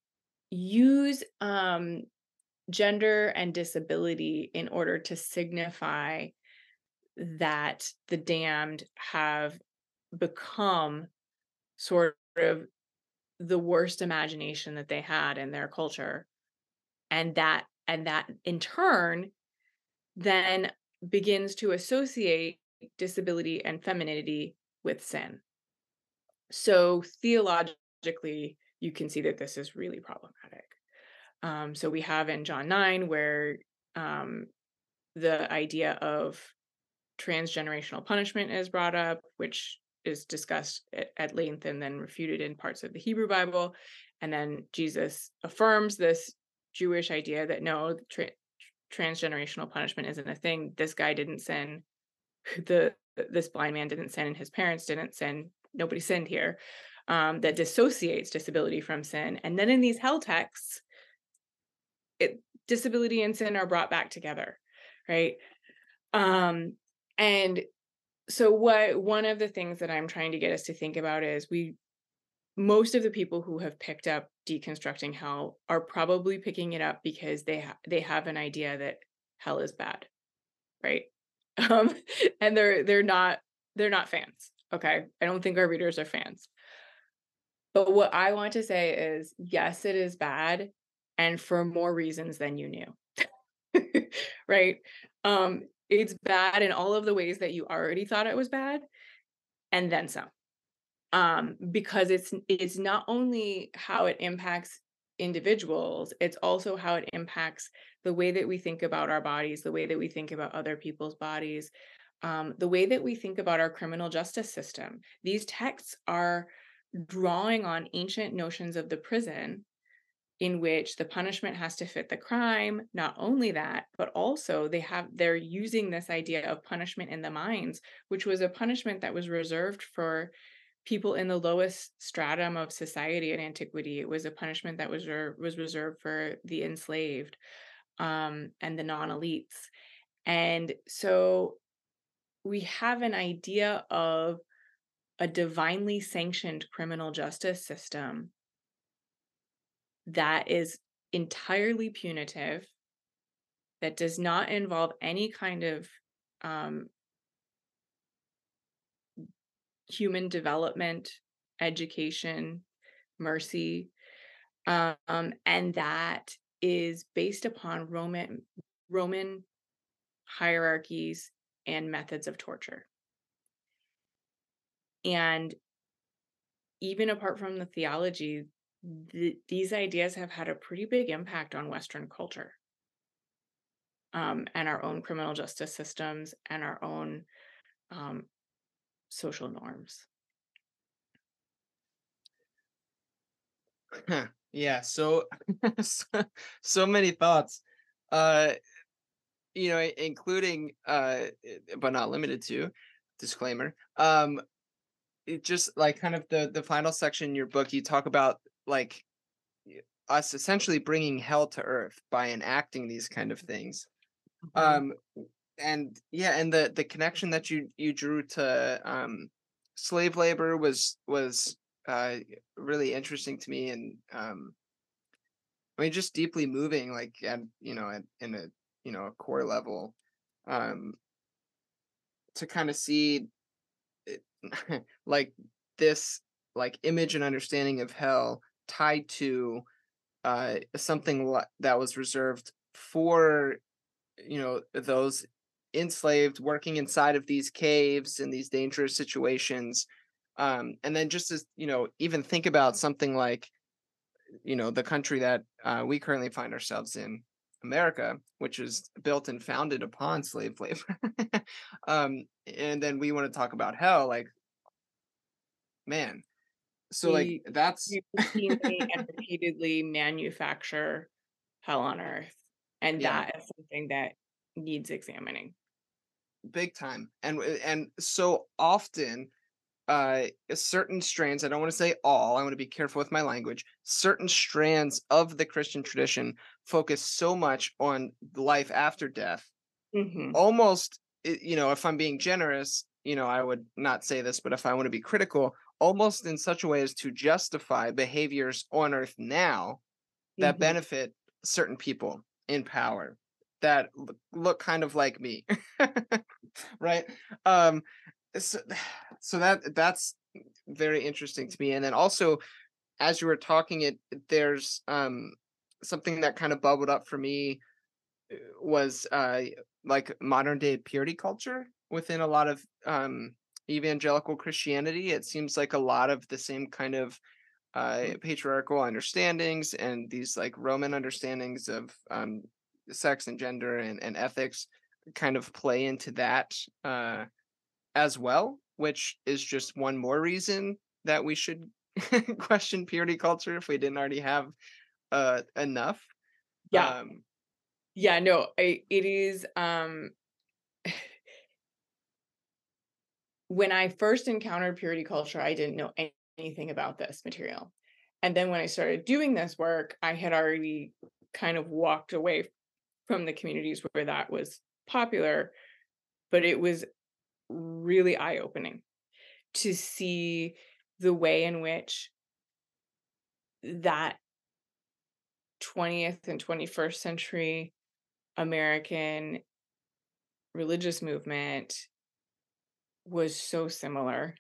use um, gender and disability in order to signify that the damned have become sort of the worst imagination that they had in their culture, and that and that in turn then begins to associate disability and femininity with sin. So theologically you can see that this is really problematic. Um, so we have in John nine where um, the idea of transgenerational punishment is brought up, which is discussed at, at length and then refuted in parts of the Hebrew Bible. And then Jesus affirms this Jewish idea that no, tra- transgenerational punishment isn't a thing. This guy didn't sin. The this blind man didn't sin, and his parents didn't sin. Nobody sinned here. Um, that dissociates disability from sin. And then in these hell texts, it, disability and sin are brought back together, right? Um, and so what one of the things that I'm trying to get us to think about is we most of the people who have picked up deconstructing hell are probably picking it up because they ha- they have an idea that hell is bad, right? Um, and they're they're not they're not fans. Okay, I don't think our readers are fans. But what I want to say is, yes, it is bad, and for more reasons than you knew. Right? Um, it's bad in all of the ways that you already thought it was bad, and then some. Um, because it's it's not only how it impacts individuals, it's also how it impacts the way that we think about our bodies, the way that we think about other people's bodies, um, the way that we think about our criminal justice system. These texts are drawing on ancient notions of the prison in which the punishment has to fit the crime. Not only that, but also they have they're using this idea of punishment in the mines, which was a punishment that was reserved for people in the lowest stratum of society in antiquity. It was a punishment that was re- was reserved for the enslaved um, and the non-elites. And so we have an idea of a divinely sanctioned criminal justice system that is entirely punitive, that does not involve any kind of um, human development, education, mercy, um, and that is based upon Roman Roman hierarchies and methods of torture. And even apart from the theology, th- these ideas have had a pretty big impact on Western culture, um, and our own criminal justice systems and our own um, social norms. Yeah, so, so so many thoughts. Uh, you know, including uh, but not limited to, disclaimer. Um, it just like kind of the the final section in your book, you talk about like us essentially bringing hell to earth by enacting these kind of things. Mhm. Um, and yeah, and the the connection that you you drew to um, slave labor was was uh, really interesting to me, and um, I mean, just deeply moving, like at you know, at, in a you know a core level, um, to kind of see it, like this like image and understanding of hell tied to uh, something li- that was reserved for you know those enslaved working inside of these caves in these dangerous situations, um, and then just as you know even think about something like you know the country that uh, we currently find ourselves in, America, which is built and founded upon slave labor. um, and then we want to talk about hell, like man, so like We that's we routinely and repeatedly manufacture hell on earth. And Yeah. that is something that needs examining. Big time. And and so often uh certain strands, I don't want to say all, I want to be careful with my language. Certain strands of the Christian tradition focus so much on life after death. Hmm. Almost, i- you know, if I'm being generous, you know, I would not say this, but if I want to be critical, almost in such a way as to justify behaviors on earth now that Hmm. benefit certain people in power that look, look kind of like me. Right? Um so, so that that's very interesting to me. And then also, as you were talking, it there's um something that kind of bubbled up for me, uh, was uh like modern day purity culture within a lot of um evangelical Christianity. It seems like a lot of the same kind of uh patriarchal understandings and these like Roman understandings of um sex and gender and, and ethics kind of play into that uh as well, which is just one more reason that we should question purity culture if we didn't already have uh enough. Yeah. um Yeah, no, I, it is um when I first encountered purity culture, I didn't know any- anything about this material. And then when I started doing this work, I had already kind of walked away from the communities where that was popular, but it was really eye-opening to see the way in which that twentieth and twenty-first century American religious movement was so similar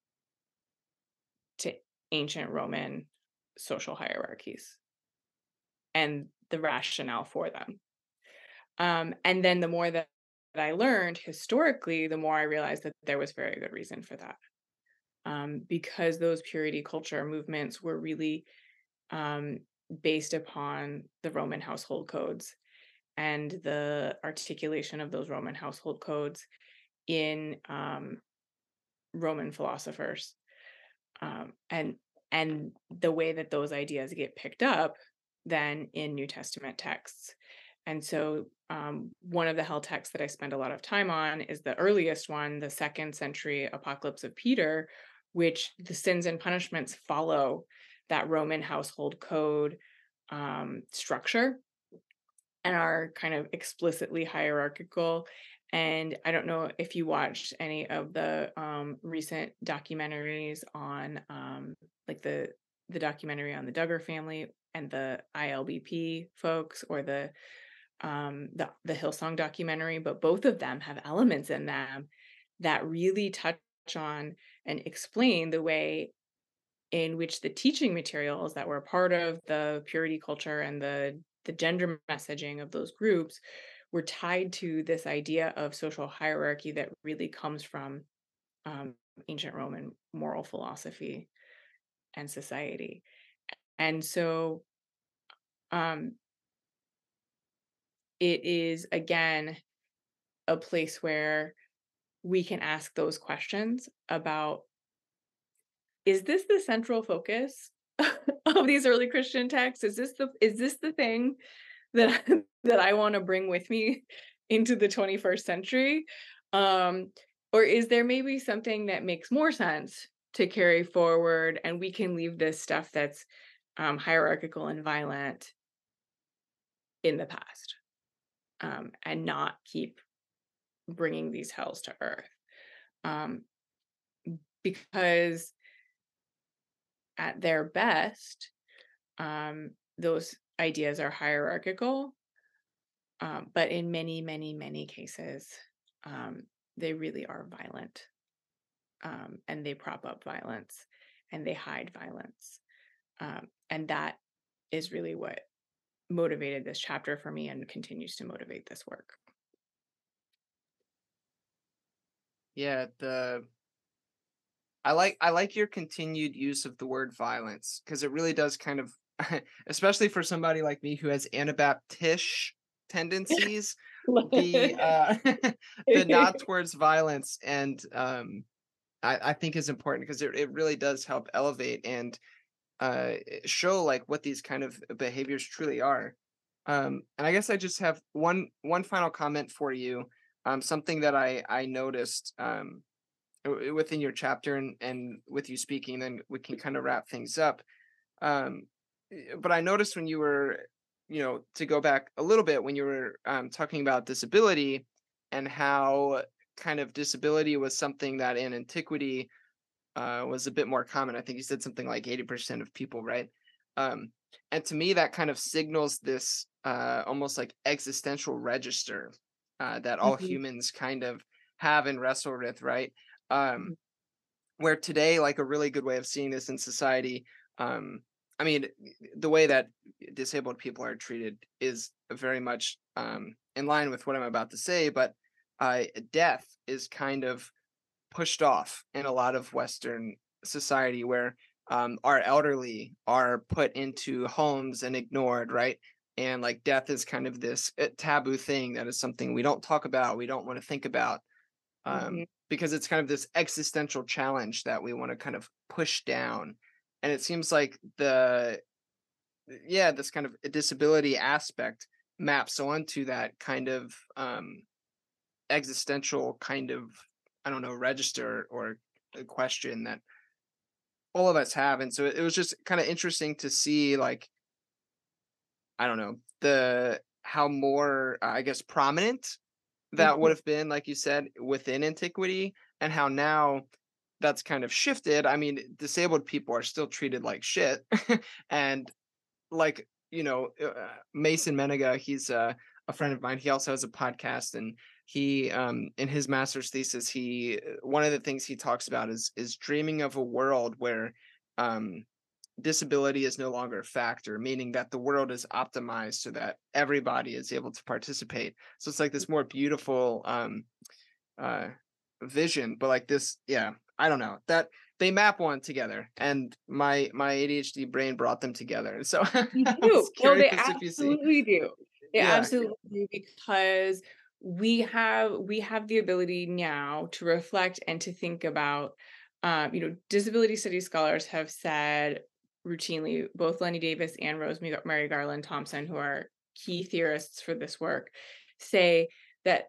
to ancient Roman social hierarchies and the rationale for them. Um, and then the more that, that I learned historically, the more I realized that there was very good reason for that. Um, because those purity culture movements were really um, based upon the Roman household codes and the articulation of those Roman household codes in um, Roman philosophers, um, and and the way that those ideas get picked up then in New Testament texts. And so um, one of the hell texts that I spend a lot of time on is the earliest one, the second century Apocalypse of Peter, which the sins and punishments follow that Roman household code um, structure and are kind of explicitly hierarchical. And I don't know if you watched any of the um, recent documentaries on um, like the the documentary on the Duggar family and the I L B P folks, or the um, the the Hillsong documentary, but both of them have elements in them that really touch on and explain the way in which the teaching materials that were part of the purity culture and the the gender messaging of those groups were tied to this idea of social hierarchy that really comes from um, ancient Roman moral philosophy and society. And so um, it is, again, a place where we can ask those questions about, is this the central focus of these early Christian texts? Is this the is this the thing that that I want to bring with me into the twenty-first century? Um, or is there maybe something that makes more sense to carry forward, and we can leave this stuff that's um, hierarchical and violent in the past, um, and not keep bringing these hells to earth? Um, because at their best, um, those ideas are hierarchical, um, but in many, many, many cases, um, they really are violent, um, and they prop up violence and they hide violence. Um, and that is really what motivated this chapter for me and continues to motivate this work. yeah, the I like I like your continued use of the word violence, because it really does kind of especially for somebody like me who has Anabaptist tendencies, the uh the nod towards violence, and um I, I think is important because it, it really does help elevate and uh show like what these kind of behaviors truly are. Um, and I guess I just have one one final comment for you. Um, something that I I noticed um, w- within your chapter and and with you speaking, then we can kind of wrap things up. Um, eh, but I noticed when you were, you know, to go back a little bit when you were um, talking about disability and how kind of disability was something that in antiquity uh, was a bit more common. I think you said something like eighty percent of people, right? Um, and to me, that kind of signals this uh, almost like existential register uh, that all Mhm, humans kind of have and wrestle with, right? Um, mhm, where today, like a really good way of seeing this in society, um, I mean, the way that disabled people are treated is very much um, in line with what I'm about to say, but uh, death is kind of pushed off in a lot of Western society where um, our elderly are put into homes and ignored, right? And like death is kind of this uh, taboo thing that is something we don't talk about, we don't want to think about, um, mhm. because it's kind of this existential challenge that we want to kind of push down. And it seems like the, yeah, this kind of disability aspect maps onto that kind of um, existential kind of, I don't know, register or a question that all of us have. And so it was just kind of interesting to see, like, I don't know, the how more, uh, I guess, prominent that would Mhm. have been, like you said, within antiquity, and how now that's kind of shifted. I mean, disabled people are still treated like shit. And like, you know, uh, Mason Menega, he's a, a friend of mine. He also has a podcast, and he, um, in his master's thesis, he uh, one of the things he talks about is is dreaming of a world where um, disability is no longer a factor, meaning that the world is optimized so that everybody is able to participate. So it's like this more beautiful um, uh, vision, but like this, yeah, I don't know that they map one together, and my my A D H D brain brought them together. And so They I do. was No, they curious if you see, absolutely do. They yeah, absolutely do because we have we have the ability now to reflect and to think about, um, you know, disability studies scholars have said routinely, both Lenny Davis and Rosemary Garland Thompson, who are key theorists for this work, say that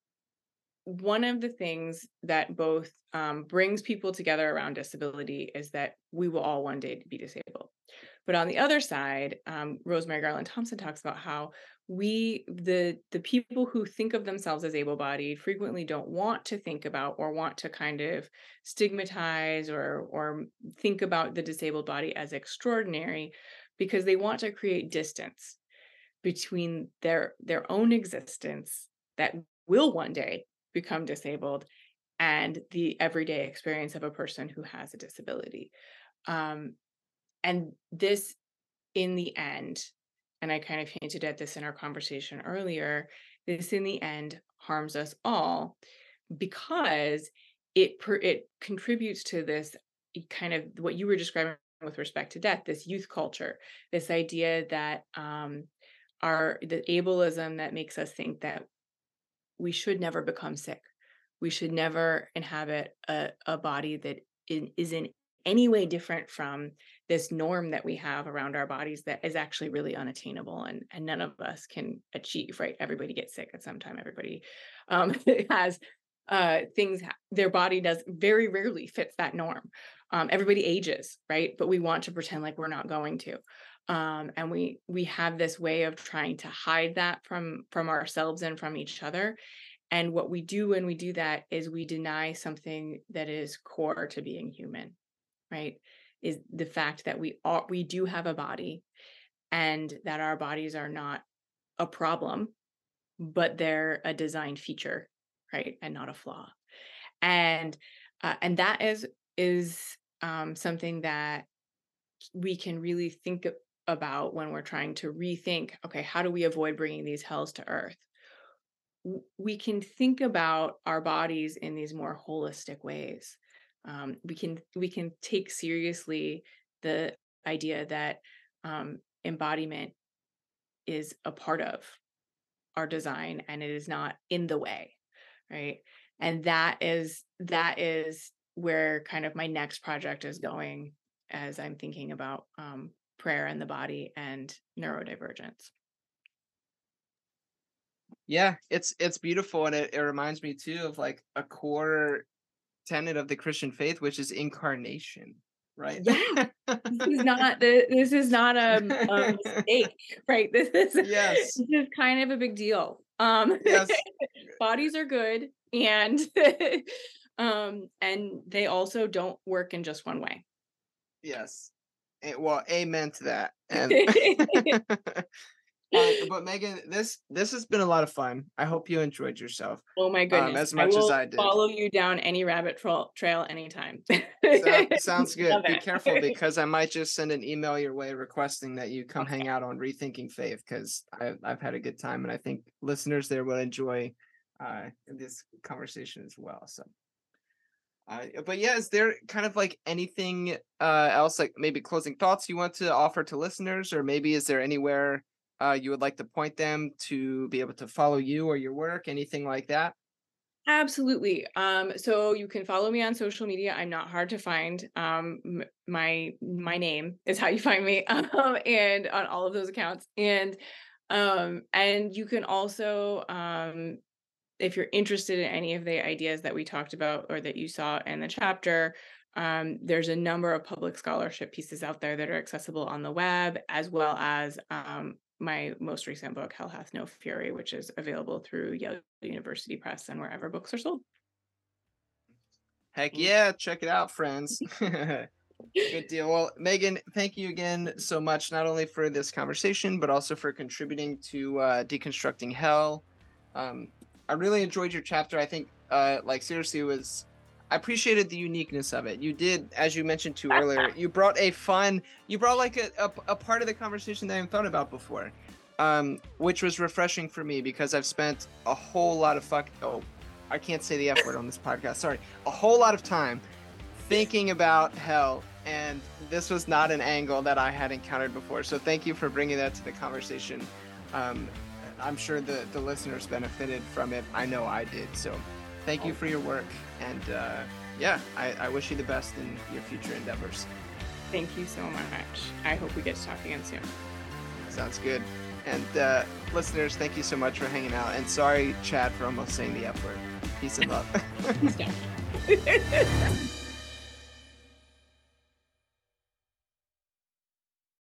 one of the things that both um, brings people together around disability is that we will all one day be disabled. But on the other side, um, Rosemary Garland Thompson talks about how we, the the people who think of themselves as able-bodied, frequently don't want to think about or want to kind of stigmatize or or think about the disabled body as extraordinary because they want to create distance between their their own existence that will one day become disabled and the everyday experience of a person who has a disability. Um, and this, in the end, and I kind of hinted at this in our conversation earlier, this in the end harms us all because it per, it contributes to this kind of what you were describing with respect to death, this youth culture, this idea that um, our the ableism that makes us think that we should never become sick. We should never inhabit a, a body that in, is in any way different from this norm that we have around our bodies that is actually really unattainable and, and none of us can achieve, right? Everybody gets sick at some time. Everybody um, has uh, things, their body does very rarely fits that norm. Um, everybody ages, right? But we want to pretend like we're not going to. Um, and we we have this way of trying to hide that from from ourselves and from each other, and what we do when we do that is we deny something that is core to being human, right? Is the fact that we are we do have a body and that our bodies are not a problem, but they're a design feature, right? And not a flaw. And uh, and that is is um, something that we can really think about when we're trying to rethink, okay, how do we avoid bringing these hells to earth? We can think about our bodies in these more holistic ways. Um, we can we can take seriously the idea that um, embodiment is a part of our design and it is not in the way, right? And that is that is where kind of my next project is going as I'm thinking about um, prayer and the body and neurodivergence. Yeah, it's it's beautiful, and it, it reminds me too of like a core tenet of the Christian faith, which is incarnation, right? Yeah. This is not the this is not a, a mistake, right? This is Yes. this is kind of a big deal. Um, Yes. bodies are good, and um, and they also don't work in just one way. Yes. Eh, well, amen to that. And uh, but Megan, this this has been a lot of fun. I hope you enjoyed yourself Oh my um, goodness. as I much as will I did. follow you down any rabbit trail trail anytime. Sound, sounds good. Love Be it. careful, because I might just send an email your way requesting that you come hang out on Rethinking Faith, because I've, I've had a good time, and I think listeners there will enjoy uh, this conversation as well. So, uh, but yeah, is there kind of like anything uh, else, like maybe closing thoughts you want to offer to listeners, or maybe is there anywhere uh, you would like to point them to be able to follow you or your work, anything like that? Absolutely. Um, so you can follow me on social media. I'm not hard to find. Um, m- my my name is how you find me, um, and on all of those accounts. And um, and you can also, um, if you're interested in any of the ideas that we talked about or that you saw in the chapter, um, there's a number of public scholarship pieces out there that are accessible on the web, as well as um, my most recent book, Hell Hath No Fury, which is available through Yale University Press and wherever books are sold. Heck Mm. yeah, check it out, friends. Good deal. Well, Megan, thank you again so much, not only for this conversation, but also for contributing to uh, Deconstructing Hell. Um, I really enjoyed your chapter. I think, uh, like, seriously, it was, I appreciated the uniqueness of it. You did, as you mentioned too earlier, you brought a fun, you brought like a, a, a part of the conversation that I haven't thought about before, um, which was refreshing for me, because I've spent a whole lot of fuck, oh, I can't say the F word on this podcast, sorry, a whole lot of time thinking about hell, and this was not an angle that I had encountered before. So thank you for bringing that to the conversation. Um, I'm sure the, the listeners benefited from it. I know I did. So thank you for your work. And uh, yeah, I, I wish you the best in your future endeavors. Thank you so much. I hope we get to talk again soon. Sounds good. And uh, listeners, thank you so much for hanging out. And sorry, Chad, for almost saying the F word. Peace and love. Peace down.